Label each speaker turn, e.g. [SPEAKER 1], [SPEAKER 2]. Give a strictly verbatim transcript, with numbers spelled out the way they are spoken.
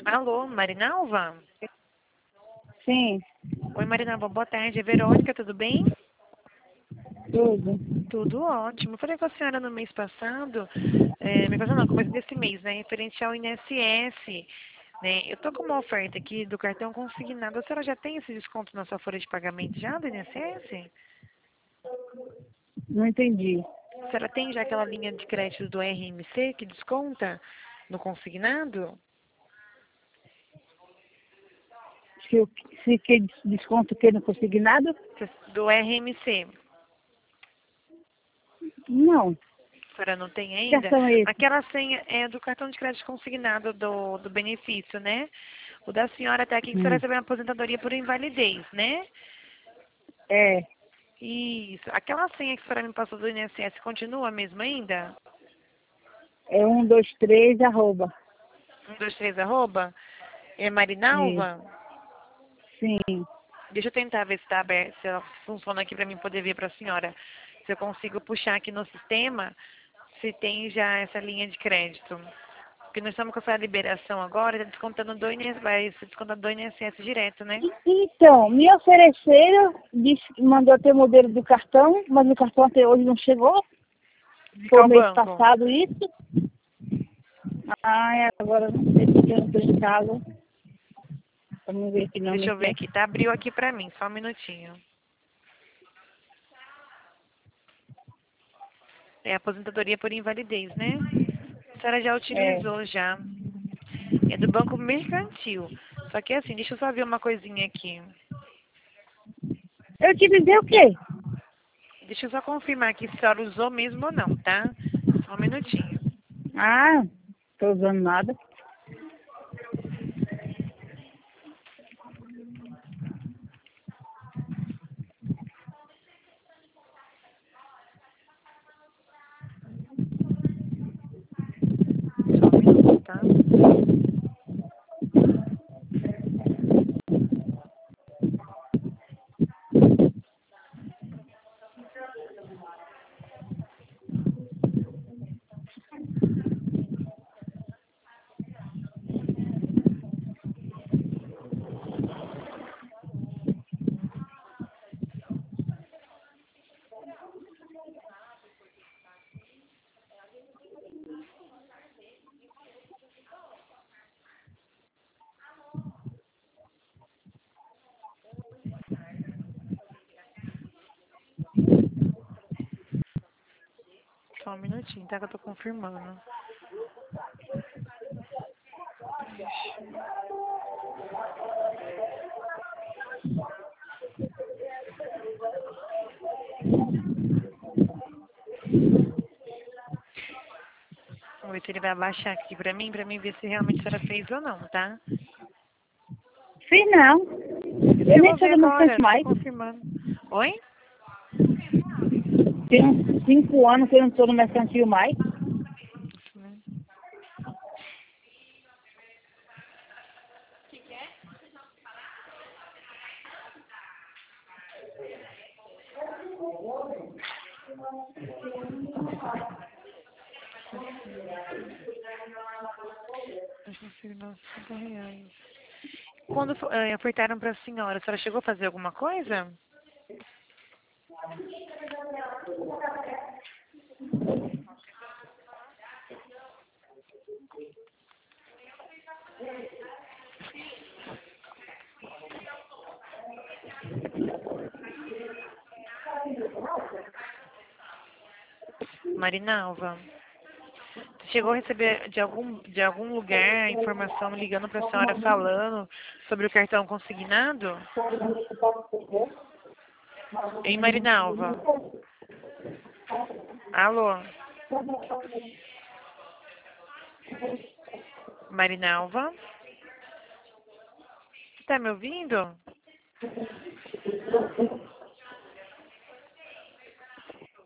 [SPEAKER 1] Alô, Marinalva?
[SPEAKER 2] Sim,
[SPEAKER 1] Oi, Marinalva, boa tarde. É Verônica, tudo bem?
[SPEAKER 2] tudo.
[SPEAKER 1] Tudo ótimo. Eu falei com a senhora no mês passado, é, mês passado não, começo desse mês, né, referente ao I N S S, né? Eu tô com uma oferta aqui do cartão consignado. A senhora já tem esse desconto na sua folha de pagamento já do I N S S?
[SPEAKER 2] Não entendi.
[SPEAKER 1] A senhora tem já aquela linha de crédito do R M C que desconta no consignado?
[SPEAKER 2] Se, eu- se que desconto que não consegui nada?
[SPEAKER 1] Do R M C.
[SPEAKER 2] Não.
[SPEAKER 1] A senhora não tem
[SPEAKER 2] Que
[SPEAKER 1] ainda?
[SPEAKER 2] cartão é esse?
[SPEAKER 1] Aquela senha é do cartão de crédito consignado do, do benefício, né? O da senhora até aqui que a senhora
[SPEAKER 2] Hum.
[SPEAKER 1] recebeu uma aposentadoria por invalidez, né?
[SPEAKER 2] É,
[SPEAKER 1] Isso. Aquela senha que a senhora me passou do I N S S continua a mesma ainda?
[SPEAKER 2] é um, dois, três, arroba.
[SPEAKER 1] Um, dois, três, arroba? É
[SPEAKER 2] Isso.
[SPEAKER 1] Marinalva?
[SPEAKER 2] Sim.
[SPEAKER 1] Deixa eu tentar ver se está aberto, se ela funciona aqui para mim poder ver para a senhora. Se eu consigo puxar aqui no sistema, se tem já essa linha de crédito. Porque nós estamos com essa liberação agora, está descontando do I N S S, vai ser descontando do I N S S direto, né?
[SPEAKER 2] E- Então, me ofereceram, disse que mandou até o modelo do cartão, mas o cartão até hoje não chegou.
[SPEAKER 1] De
[SPEAKER 2] Foi
[SPEAKER 1] qual
[SPEAKER 2] mês
[SPEAKER 1] banco?
[SPEAKER 2] passado isso. Ah, agora não sei porque eu não estou em casa. Vamos ver aqui não
[SPEAKER 1] Deixa
[SPEAKER 2] me
[SPEAKER 1] eu ver
[SPEAKER 2] quer.
[SPEAKER 1] aqui, tá? Abriu aqui para mim, só um minutinho. É aposentadoria por invalidez, né? A senhora já
[SPEAKER 2] É.
[SPEAKER 1] utilizou já. É do Banco Mercantil. Só que assim, deixa eu só ver uma coisinha aqui.
[SPEAKER 2] Eu te dizer o quê?
[SPEAKER 1] Deixa eu só confirmar aqui se a senhora usou mesmo ou não, tá? Só um minutinho.
[SPEAKER 2] Ah, tô usando nada.
[SPEAKER 1] Só um minuto, tá? Só um minutinho, tá? Que eu tô confirmando. Vamos ver se ele vai abaixar aqui pra mim, pra mim ver se realmente a senhora fez ou não, tá?
[SPEAKER 2] Fiz não. Eu
[SPEAKER 1] Eu
[SPEAKER 2] nem
[SPEAKER 1] vou
[SPEAKER 2] sou
[SPEAKER 1] ver
[SPEAKER 2] do
[SPEAKER 1] agora,
[SPEAKER 2] Mercante
[SPEAKER 1] tô
[SPEAKER 2] mais.
[SPEAKER 1] confirmando. Oi?
[SPEAKER 2] Tem uns cinco anos que eu não estou no mercantil mais.
[SPEAKER 1] Deixa eu ver, nossa, cinquenta reais. Quando fo- eh, ofertaram pra senhora, a senhora chegou a fazer alguma coisa? Marinalva, chegou a receber de algum, de algum lugar informação ligando pra senhora falando sobre o cartão consignado? Hein, Marinalva? Alô? Marinalva? Você tá me ouvindo?